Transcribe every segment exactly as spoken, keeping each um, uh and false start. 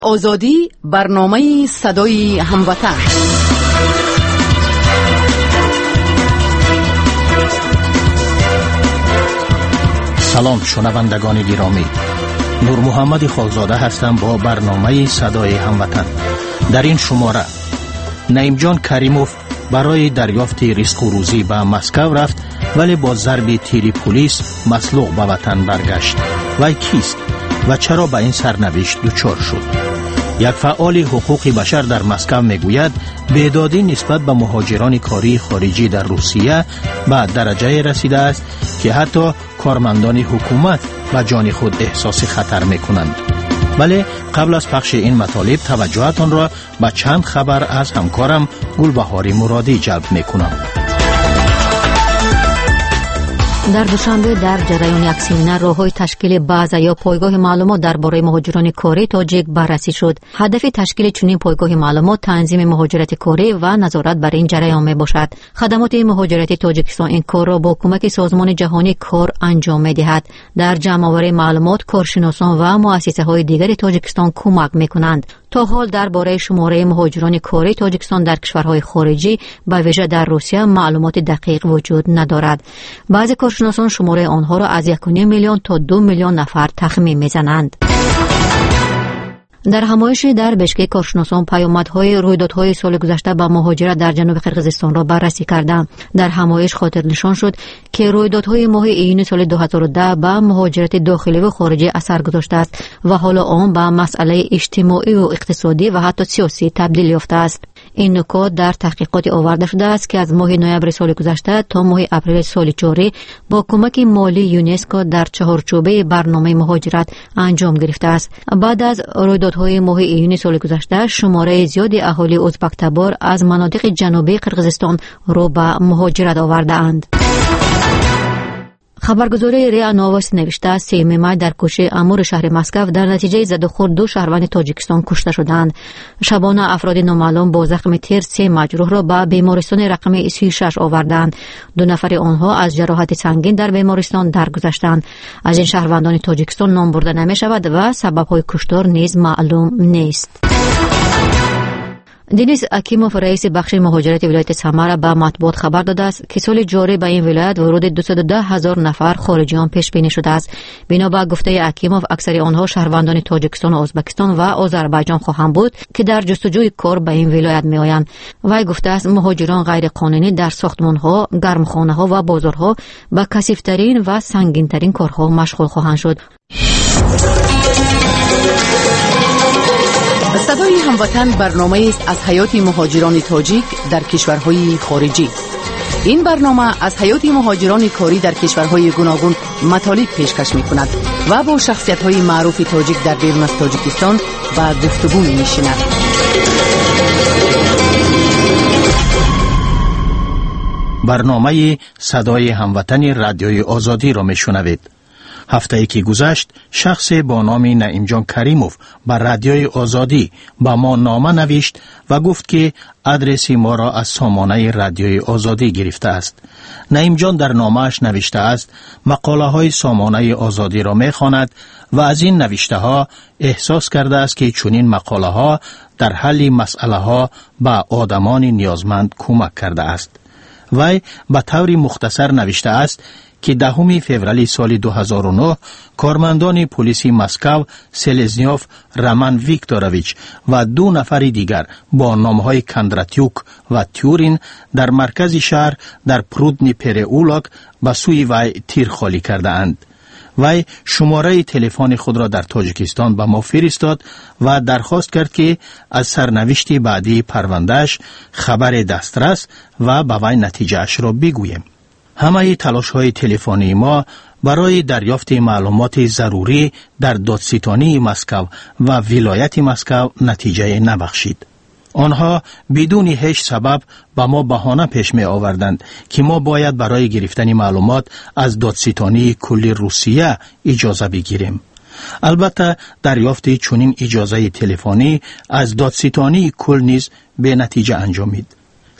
آزادی، برنامه صدای هموطن. سلام شنوندگان گرامی، نور محمد خالزاده هستم با برنامه صدای هموطن. در این شماره نعیم جان کریموف برای دریافت رزق و روزی به مسکو رفت، ولی با ضرب تیر پلیس مسلوق به وطن برگشت. وی کیست و چرا به این سرنوشت دچار شد؟ یک فعال حقوق بشر در مسکو میگوید بیدادی نسبت به مهاجران کاری خارجی در روسیه به درجه رسیده است که حتی کارمندان حکومت به جان خود احساس خطر میکنند. ولی قبل از پخش این مطالب توجهتان را به چند خبر از همکارم گلبهاری مرادی جلب میکنم. در دوشنبه در جریان یک سمینار راه‌های تشکیل بازه یا پایگاه معلومات درباره مهاجران کاری تاجیک بررسی شد. هدف تشکیل چنین پایگاه معلومات تنظیم مهاجرت کاری و نظارت بر این جریان میباشد. خدمات مهاجرتی تاجیکستان این کار را با کمک سازمان جهانی کار انجام میدهد. در جمع‌آوری معلومات کارشناسان و مؤسسه‌های دیگر تاجیکستان کمک میکنند. تا حال درباره شماره مهاجران کاری تاجیکستان در کشورهای خارجی به ویژه در روسیه معلومات دقیق وجود ندارد. بعضی کارشناسان شماره آنها را از یک و نیم میلیون تا دو میلیون نفر تخمین میزنند. در همایشی در بشکک کارشناسان پیامدهای رویدادهای سال گذشته با مهاجرت در جنوب قرقیزستان را بررسی کردند. در همایش خاطر نشان شد که رویدادهای ماه ایون سال دو هزار و ده با مهاجرت داخلی و خارجی اثر گذاشته است و حالا آن به مسئله اجتماعی و اقتصادی و حتی سیاسی تبدیل یافته است. این نکات در تحقیقات آورده شده است که از ماه نوامبر سال گذشته تا ماه اپریل سال جاری با کمک مالی یونسکو در چهارچوبه برنامه مهاجرت انجام گرفته است. بعد از رویدادهای ماه ایون سال گذشته شماره زیادی اهالی ازبک تبار از مناطق جنوبی قرقیزستان را به مهاجرت آورده اند. خبرگزاری ریا نووست نوشته سوم مای در کوچه امور شهر مسکو در نتیجه زد و خورد دو شهروند تاجیکستان کشته شدند. شبانه افراد نامعلوم با زخم تیر سه مجروح را به بیمارستان رقم سی و شش آوردند. دو نفر آنها از جراحت سنگین در بیمارستان درگذشتند. از این شهروندان تاجیکستان نام برده نمی شود و سبب‌های کشتار نیز معلوم نیست. دینیس اکیموف رئیس بخش مهاجرت ولایت سمر به مطبوعات خبر داده است که سال جاری به این ولایت ورود دویست و ده هزار نفر خارجیان پیش بینی شده است. بنا به گفته اکیموف اکثر آنها شهروندان تاجیکستان و ازبکستان و آذربایجان خواهند بود که در جستجوی کار به این ولایت می آیند. وی گفته است مهاجران غیر قانونی در ساختمان‌ها، گرمخانه‌ها و بازارها با کثیف‌ترین و سنگین‌ترین کارها مشغول خواهند شد. صدای هموطن برنامه است از حیات مهاجران تاجیک در کشورهای خارجی. این برنامه از حیات مهاجران کاری در کشورهای گوناگون مطالب پیشکش می کند و با شخصیت‌های معروف تاجیک در بیرون از تاجیکستان به گفتگو می نشیند. برنامه صدای هموطن رادیوی آزادی را می شنوید. هفته ای که گذشت شخص با نام نعیم جان کریموف به رادیوی آزادی با ما نامه نوشت و گفت که آدرس ما را از سامانه رادیوی آزادی گرفته است. نعیم جان در نامه‌اش نوشته است مقاله های سامانه آزادی را می خواند و از این نوشته ها احساس کرده است که چنین مقاله ها در حل مسئله ها به آدمان نیازمند کمک کرده است. وی به طور مختصر نوشته است که دهم فوریه سال دو هزار و نه کارمندان پلیس مسکو سلزنیوف رمان ویکتورویچ و دو نفر دیگر با نامهای کندراتیوک و تیورین در مرکز شهر در پرودنی پریولاک به سوی وی تیر خالی کرده اند. وی شماره تلفن خود را در تاجیکستان به ما فرستاد و درخواست کرد که از سرنوشت بعدی پروندهش خبر دسترس و به وی نتیجه اش را بگوییم. همه تلاش های تلفنی ما برای دریافت معلومات ضروری در دادستانی مسکو و ولایت مسکو نتیجه نبخشید. آنها بدون هیچ سبب با ما بهانه پیش می آوردند که ما باید برای گرفتن معلومات از دادستانی کل روسیه اجازه بگیریم. البته دریافت چنین اجازه تلفنی از دادستانی کل نیز به نتیجه انجامید.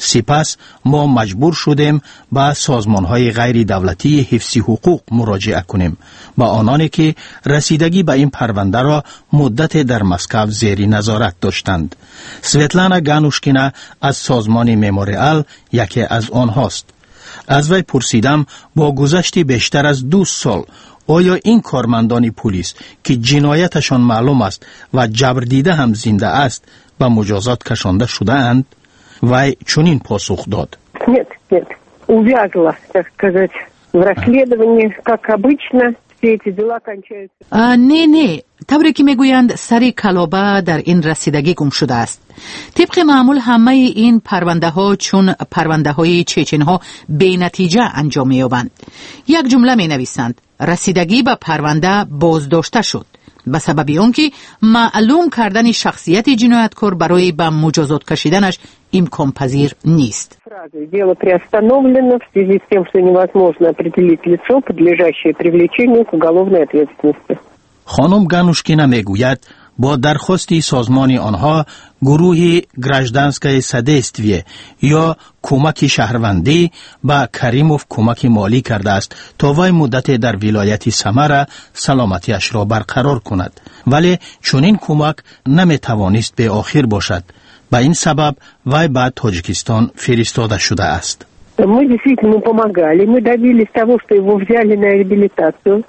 سپس ما مجبور شدیم به سازمان‌های غیر دولتی حفظ حقوق مراجعه کنیم، با آنانی که رسیدگی به این پرونده را مدت در مسکو زیر نظارت داشتند. سویتلانا گانوشکینا از سازمان مموریال یکی از آنهاست. از وی پرسیدم با گذشت بیشتر از دو سال آیا این کارمندان پلیس که جنایتشان معلوم است و جبر دیده هم زنده است به مجازات کشانده شده اند؟ وی چنین پاسخ داد: Нет, нет. Увязла, так сказать, в расследовании, как обычно, все эти дела кончаются. نه نه، طوری که میگویند سری کلابه در این رسیدگی گم شده است. طبق معمول همه این پرونده ها چون پرونده های چچن ها بی نتیجه انجام می یابند. یک جمله می نویسند: رسیدگی به پرونده بازداشته شد، به سبب آنکه معلوم کردن شخصیت جنایتکار برای به مجازات کشیدنش امکان پذیر نیست. Дело приостановлено в связи с тем, что невозможно определить лицо, подлежащее привлечению к уголовной ответственности. خانم گانوشکینا میگوید با درخواست سازمان آنها گروه گراژدانسکای سدیستویه یا کمک شهروندی با کریموف کمک مالی کرده است تا وی مدت در ولایت سمر سلامتیش را برقرار کند، ولی چنین کمک نمیتوانست به آخر باشد. به این سبب وی به تاجیکستان فرستاده شده است. Мы действительно помогали, мы добились того, что его взяли на реабилитацию.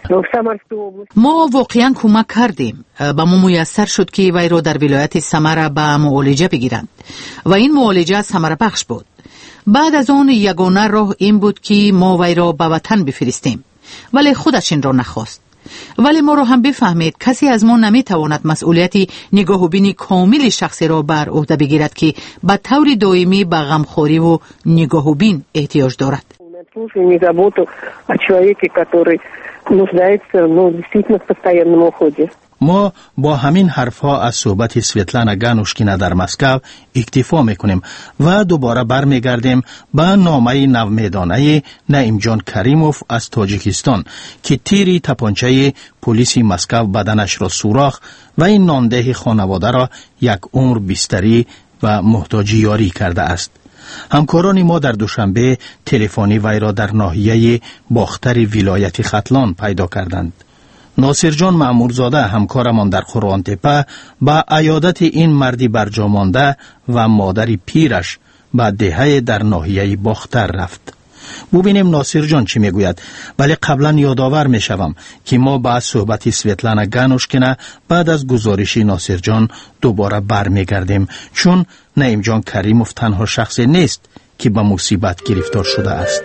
ما واقعا کمک کردیم. با ما میسر شد که وی را در ولایت سمر به معالجه بگیرند و این معالجه ثمره بخش بود. بعد از آن یگانه راه این بود که ما وی را به وطن بفرستیم، ولی خودش این را نخواست. ولی ما را هم بفهمید کسی از ما نمیتواند مسئولیت نگاه و بین کامل شخصی را بر عهده بگیرد که به طور دائمی به غمخواری و نگاه و بین احتیاج دارد. нуждается, ну, действительно в постоянном уходе. ما با همین حرفها از صحبت سویتلانا گانوشکینا در مسکو اکتفا میکنیم و دوباره برمیگردیم به نامه نومیدانه نعیم جان کریموف از تاجیکستان که تیری تپانچه پلیس مسکو بدنش را سوراخ و این نانده خانواده را یک عمر بستری و محتاجی یاری کرده است. همکاران ما در دوشنبه تلفنی وی را در ناحیه باختر ولایت ختلان پیدا کردند. ناصر جان مأمورزاده همکارمان در قرآن تپه با عیادت این مردی برجامانده و مادری پیرش به دهه در ناحیه باختر رفت. ببینیم ناصر جان چی میگوید. ولی قبلا یادآور میشوم که ما بعد صحبت سویتلانا گانوشکینا بعد از گزارش ناصر جان دوباره برمیگردیم، چون نعیم جان کریموف تنها شخصی نیست که به مصیبت گرفتار شده است.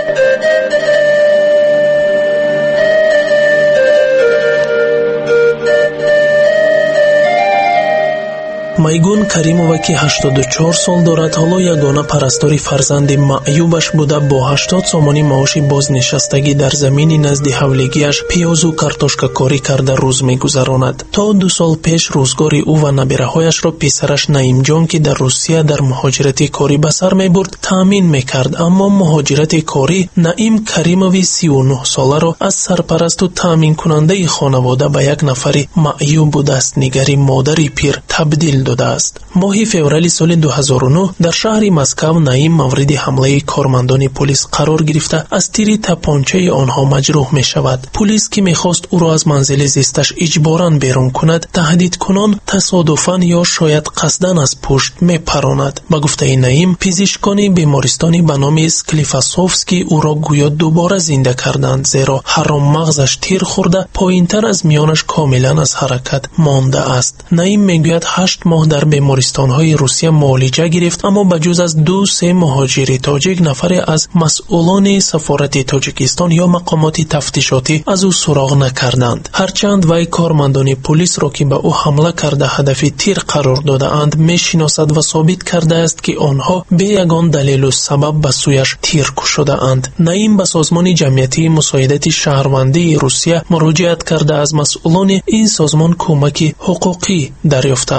майгун каримова ки ҳаштоду чор сол дорад, ҳоло ягона парастори фарзанди маъюбаш буда бо ҳаштод сомони маоши бознишастагӣ дар замини назди ҳавлигиаш пиёзу картошкакорӣ карда рӯз мегузаронад. то ду сол пеш рӯзгори ӯ ва набираҳояшро писараш наимҷон, ки дар русия дар муҳоҷирати корӣ ба сар мебурд, таъмин мекард. аммо муҳоҷирати корӣ наим каримови сию нӯҳ соларо аз сарпарасту таъминкунандаи хонавода ба як нафари маъюбу дастнигари модари пир табдил дода аст. моҳи феврали соли ду ҳазору нӯҳ дар шаҳри Москав наим мавриди ҳамлаи кормандони полис қарор гирифта аз тири тапончаи онҳо маҷрӯҳ мешавад. полис ки мехост ӯро аз манзили зисташ иҷборан берун кунад, таҳдидкунон тасодуфан ё шояд қасдан аз пушт мепаронад. ба гуфтаи наим, пизишкони бемористони ба номи Склифосовский ӯро гӯё дубора зинда карданд, зеро ҳароммағзаш тир хӯрда поинтар аз миёнаш комилан аз ҳаракат монда аст. наим мегӯяд ҳашт моҳ дар бемористонҳои Русия муолиҷа гирифт, аммо ба ҷуз аз ду се муҳоҷири тоҷик, нафаре аз масъулони сафорати Тоҷикистон ё мақомоти тафтишотӣ аз ӯ суроғ накарданд. ҳарчанд вай кормандони полисро ки ба ӯ ҳамла карда ҳадафи тир қарор додаанд мешиносад ва собит кардааст ки онҳо бе ягон далелу сабаб ба сӯяш тир кушодаанд. наим ба созмони ҷамъиятии мусоидати шаҳрвандии Русия муроҷиат карда аз масъулони ин созмон кӯмаки ҳуқуқӣ дарёфтааст. ба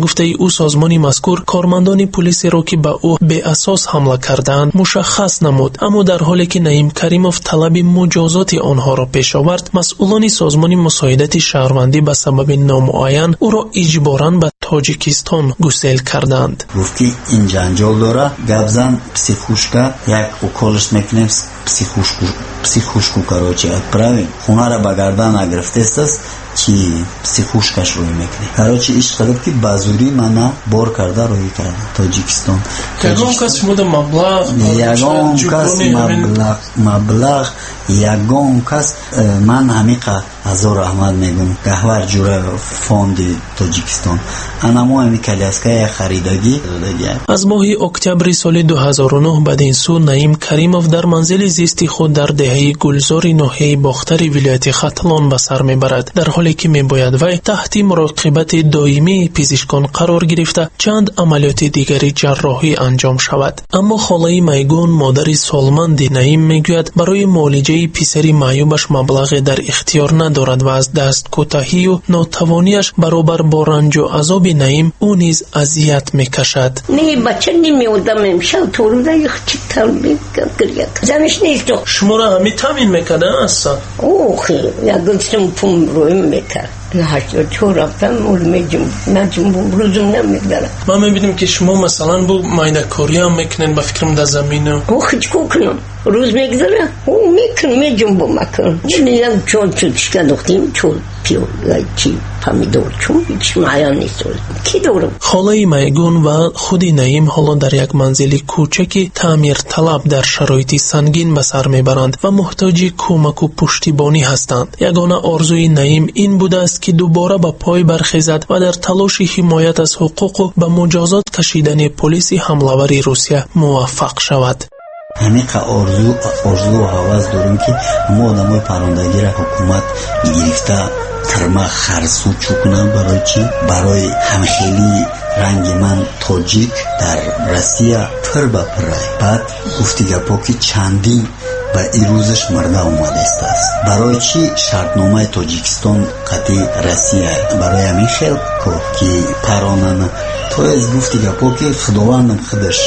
گفته او سازمان مذکور کارمندان پلیس را که به او به اساس حمله کردند مشخص نمود، اما در حالی که نعیم کریموف طلب مجازات آنها را پیش آورد، مسئولان سازمان مساعدت شهروندی به سبب نامعین او را اجباراً به تاجیکستان گسیل کردند. گفت که این جنجال داره، گبزن پسیخوشکا یک اوکالش میکنیم پسیخوشکو پسیخوشکو کراچی اتپراویم خونه را بگردن اگرفته است چی پسیخوشکش روی میکنی کراچی ایش قدر که بازوری منو بار کرده روی کرده تاجیکستان. یگان کس شما ده مبلغ یگان کس مبلغ مبلغ یگان کس من همیقه هزار احمد میگم گهور جوره فوند تاجیکستان انمو همی کلیسکه خریدگی دادگی. از ماه اکتبر سال دو هزار و نه بعد این سو نعیم کریموف در منزل زیستی خود در دهه گلزار ناحیه باختر ولایت ختلان به سر میبرد، در حالی که میباید وی تحت مراقبت دائمی پزشکان قرار گرفته چند عملیات دیگری جراحی انجام شود. اما خاله میگون مادر سالمند نعیم میگوید برای معالجه پسری معیوبش مبلغ در اختیار ندارد و از دست کوتاهی و ناتوانیش برابر با رنج و عذاب نعیم او نیز اذیت میکشد. نه بچه نمیودم امشب تو رو ده یک چی تلبیب گریه زنش نیست. شما را همی تامین میکده اصلا؟ اوه خیلی یک گلسم پوم روی میکرد هشت و چو رفتم اول میجم نجم بو روزم نمیگدارم. ما میبینیم که شما مثلا بو مایده کاری هم میکنین با فکرم در زمینه او خیچ کو کنم روز میگداره او میکن میجم بو مکن نیم چون چودشکه دختیم چون پیو چی پامیدور چون هیچ معیان نیست کی دورم. خاله میگون و خود نعیم حالا در یک منزل کوچکی تعمیر طلب در شرایطی سنگین به سر میبرند و محتاج کمک و پشتیبانی هستند. یگانه آرزوی نعیم این بوده است که دوباره به پای برخیزد و در تلاش حمایت از حقوق و به مجازات کشیدن پلیس حمله‌ور روسیه موفق شود. همیقه آرزو آرزو و حواس داریم که ما آدمای پراندگی را حکومت گرفته ترما خرسو چکنن برای چی؟ برای همخیلی رنگ من تاجیک در روسیه پر به پرای. بعد گفتی گپا که چندین و این روزش مرده اومده است. برای چی شرطنامه تاجیکستان قطعی روسیه برای همین خیل که پرانن تو از گفتی گپا که خداوندم خودش.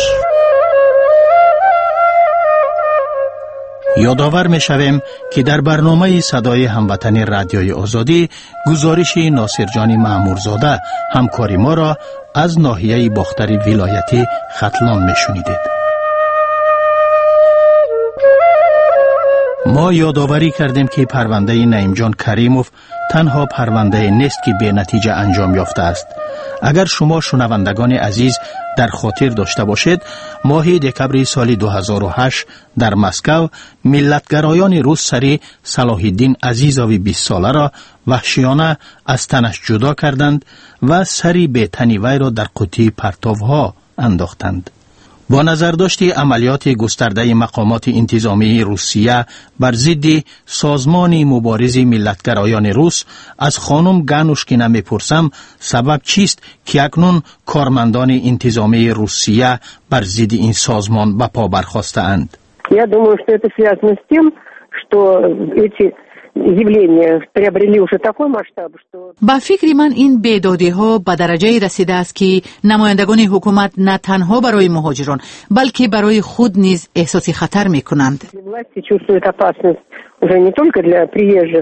یادآور می‌شویم که در برنامه صدای هموطن رادیوی آزادی گزارش ناصر جان مأمورزاده همکاری ما را از ناحیه باختر ولایت ختلان می‌شنیدید. ما یادآوری کردیم که پرونده نعیم جان کریموف تنها پرونده نیست که به نتیجه انجام یافته است. اگر شما شنوندگان عزیز در خاطر داشته باشید، ماه دکبر سال دو هزار و هشت در مسکو ملتگرایان روس سری صلاح الدین عزیزوی بیست ساله را وحشیانه از تنش جدا کردند و سری به تنی وی را در قوطی پرتوها انداختند. با نظرداشت عملیات گسترده مقامات انتظامی روسیه بر ضد سازمان مبارز ملتگرایان روس، از خانم گانوشکینا میپرسم سبب چیست که اکنون کارمندان انتظامی روسیه بر ضد این سازمان به پا برخاسته‌اند؟ Я думаю, что это связано с тем, что эти явления приобрели уже такой масштаб, что با فکر من این بیدادی ها به درجه رسیده است که نمایندگان حکومت نه تنها برای مهاجران بلکه برای خود نیز احساس خطر می کنند. власти чувствуют опасность уже не только для приезжих,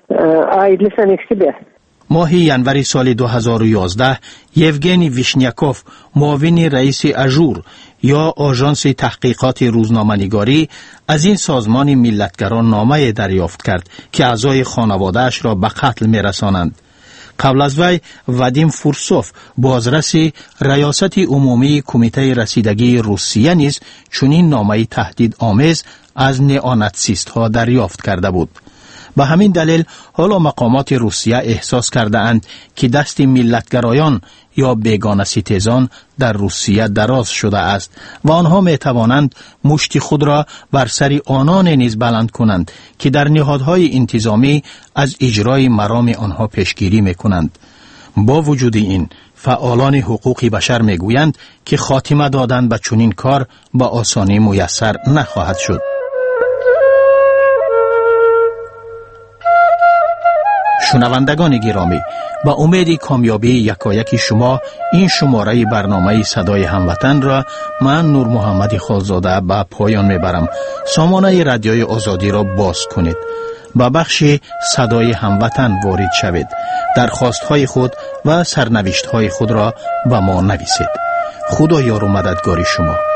а и для самих себя. ماه ینوری سال دو هزار و یازده یوگنی ویشنیاکوف، معاون رئیس اژور یا آژانس تحقیقات روزنامه‌نگاری، از این سازمان ملتگران نامه دریافت کرد که اعضای خانواده‌اش را به قتل می‌رسانند. قبل از وی وادیم فورسوف، بازرس ریاست عمومی کمیته رسیدگی روسیه نیز چنین نامه تهدید آمیز از نئوناتسیست ها دریافت کرده بود. به همین دلیل حالا مقامات روسیه احساس کرده اند که دست ملتگرایان یا بیگانه ستیزان در روسیه دراز شده است و آنها می توانند مشت خود را بر سر آنان نیز بلند کنند که در نهادهای انتظامی از اجرای مرام آنها پیشگیری می کنند. با وجود این، فعالان حقوق بشر می گویند که خاتمه دادن به چنین کار با آسانی میسر نخواهد شد. شنوندگان گرامی، با امید کامیابی یکایک شما این شماره برنامه صدای هموطن را من نور محمد خالزاده به پایان میبرم. سامانه رادیوی آزادی را باز کنید، با بخش صدای هموطن وارد شوید. درخواست‌های خود و سرنوشت‌های خود را به ما نویسید. خدا یار و مددگار شما.